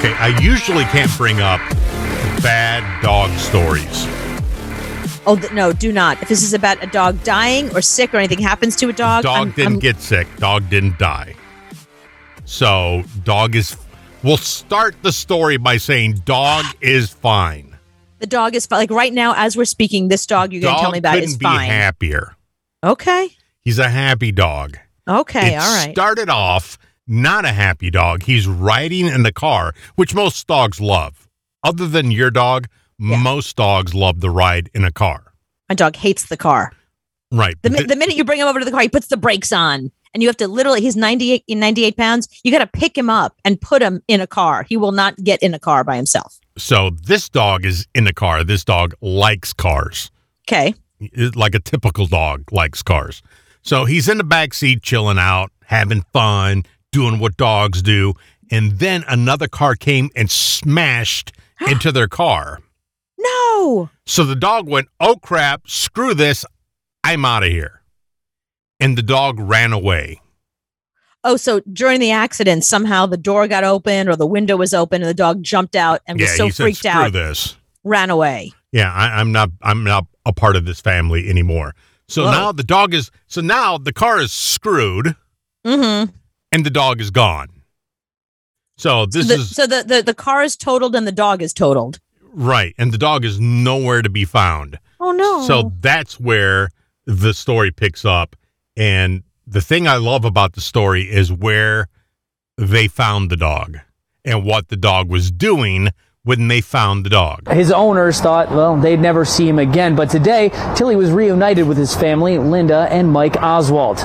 Okay, I usually can't bring up bad dog stories. Oh, no, do not. If this is about a dog dying or sick or anything happens to a dog. Dog didn't get sick. Dog didn't die. So, we'll start the story by saying dog is fine. The dog is fine. Like right now, as we're speaking, this dog you're going to tell me about is fine. Dog couldn't be happier. Okay. He's a happy dog. Okay, all right. Started off not a happy dog. He's riding in the car, which most dogs love. Other than your dog, most dogs love the ride in a car. My dog hates the car. Right. The minute you bring him over to the car, he puts the brakes on. And you have to literally, he's 98 pounds. You got to pick him up and put him in a car. He will not get in a car by himself. So this dog is in the car. This dog likes cars. Okay. Like a typical dog likes cars. So he's in the back seat, chilling out, having fun, doing what dogs do. And then another car came and smashed into their car. No. So the dog went, oh, crap, screw this. I'm out of here. And the dog ran away. Oh, so during the accident, somehow the door got open or the window was open and the dog jumped out and was so freaked out. This. Ran away. Yeah, I'm not a part of this family anymore. So now the dog is, now the car is screwed. Mm-hmm. And the dog is gone. So the car is totaled and the dog is totaled. Right. And the dog is nowhere to be found. Oh, no. So that's where the story picks up. And the thing I love about the story is where they found the dog and what the dog was doing when they found the dog. His owners thought, well, they'd never see him again. But today, Tilly was reunited with his family, Linda and Mike Oswald.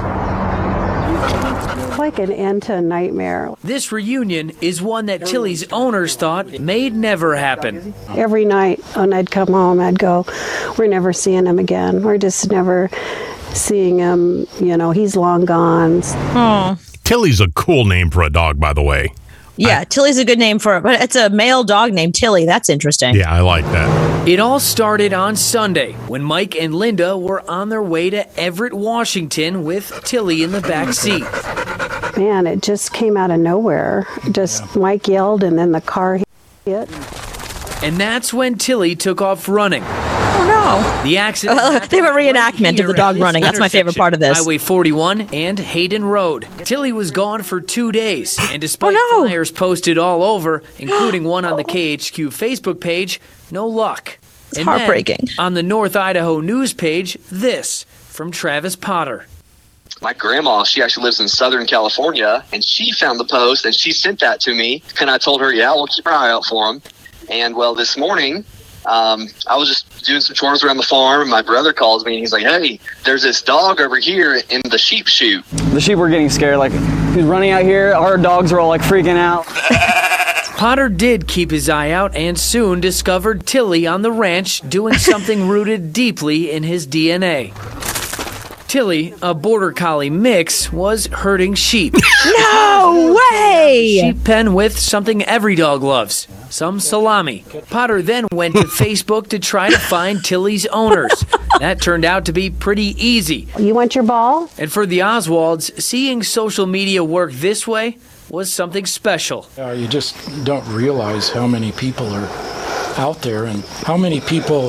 Like an end to a nightmare. This reunion is one that Tilly's owners thought may never happen. Every night when I'd come home, I'd go, we're never seeing him again. We're just never seeing him. You know, he's long gone. Oh. Tilly's a cool name for a dog, by the way. Yeah, Tilly's a good name for it, but it's a male dog named Tilly. That's interesting. Yeah, I like that. It all started on Sunday when Mike and Linda were on their way to Everett, Washington with Tilly in the back seat. Man, it just came out of nowhere. Mike yelled and then the car hit. And that's when Tilly took off running. Oh, no. The accident. They have a reenactment of the dog running. That's my favorite part of this. Highway 41 and Hayden Road. Tilly was gone for 2 days. And despite flyers posted all over, including one on the KHQ Facebook page, no luck. It's heartbreaking. Then, on the North Idaho News page, this from Travis Potter. My grandma, she actually lives in Southern California, and she found the post, and she sent that to me. And I told her, yeah, we'll keep our eye out for him. And, well, this morning, I was just doing some chores around the farm, and my brother calls me, and he's like, hey, there's this dog over here in the sheep chute. The sheep were getting scared. Like, he's running out here. Our dogs were all, like, freaking out. Potter did keep his eye out and soon discovered Tilly on the ranch doing something rooted deeply in his DNA. Tilly, a border collie mix, was herding sheep. No way! Sheep pen with something every dog loves, some salami. Potter then went to Facebook to try to find Tilly's owners. That turned out to be pretty easy. You want your ball? And for the Oswalds, seeing social media work this way was something special. You just don't realize how many people are out there and how many people,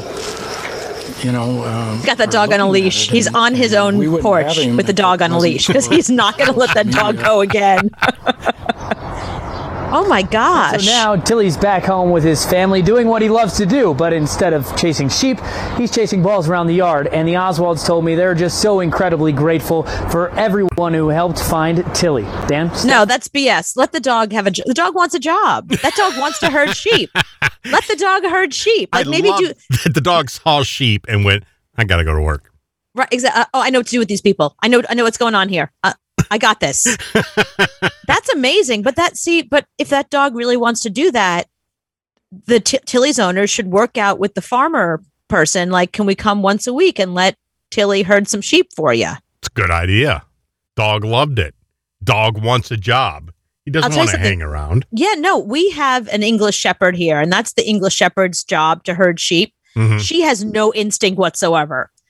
got that dog on a leash. He's on his own porch with the dog on a leash because he's not going to let that dog go again. Oh my gosh. So now Tilly's back home with his family doing what he loves to do, but instead of chasing sheep, he's chasing balls around the yard. And the Oswalds told me they're just so incredibly grateful for everyone who helped find Tilly. Dan? No, that's BS. Let the dog have the dog wants a job. That dog wants to herd sheep. Let the dog herd sheep. Like the dog saw sheep and went, I got to go to work. Right, exactly. I know what to do with these people. I know what's going on here. I got this. That's amazing. But if that dog really wants to do that, the Tilly's owner should work out with the farmer person. Like, can we come once a week and let Tilly herd some sheep for you? It's a good idea. Dog loved it. Dog wants a job. He doesn't want to hang around. Yeah, no, we have an English Shepherd here, and that's the English Shepherd's job to herd sheep. Mm-hmm. She has no instinct whatsoever.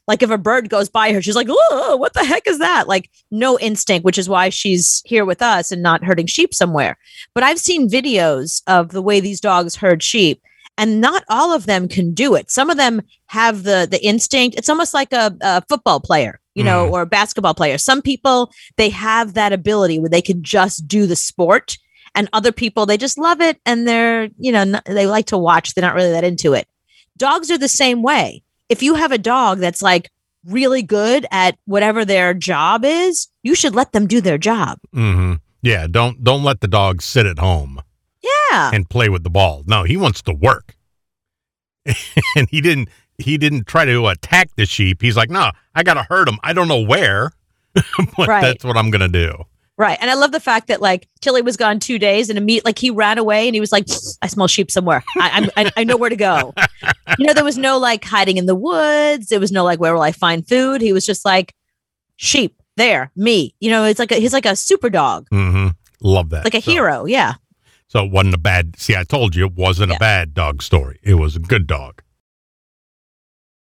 Like if a bird goes by her, she's like, oh, what the heck is that? Like no instinct, which is why she's here with us and not herding sheep somewhere. But I've seen videos of the way these dogs herd sheep, and not all of them can do it. Some of them have the instinct. It's almost like a football player, or a basketball player. Some people, they have that ability where they can just do the sport, and other people, they just love it. And they're, they like to watch. They're not really that into it. Dogs are the same way. If you have a dog that's like really good at whatever their job is, you should let them do their job. Mm-hmm. Yeah. Don't let the dog sit at home. Yeah. And play with the ball. No, he wants to work. And he didn't try to attack the sheep. He's like, no, I got to herd them. I don't know where, but that's what I'm going to do. Right. And I love the fact that like Tilly was gone 2 days and he ran away and he was like, I smell sheep somewhere. I know where to go. There was no like hiding in the woods. There was no like, where will I find food? He was just like, sheep there, me, it's like he's like a super dog. Mm-hmm. Love that. Like a hero. Yeah. So it wasn't a bad, I told you it wasn't a bad dog story. It was a good dog.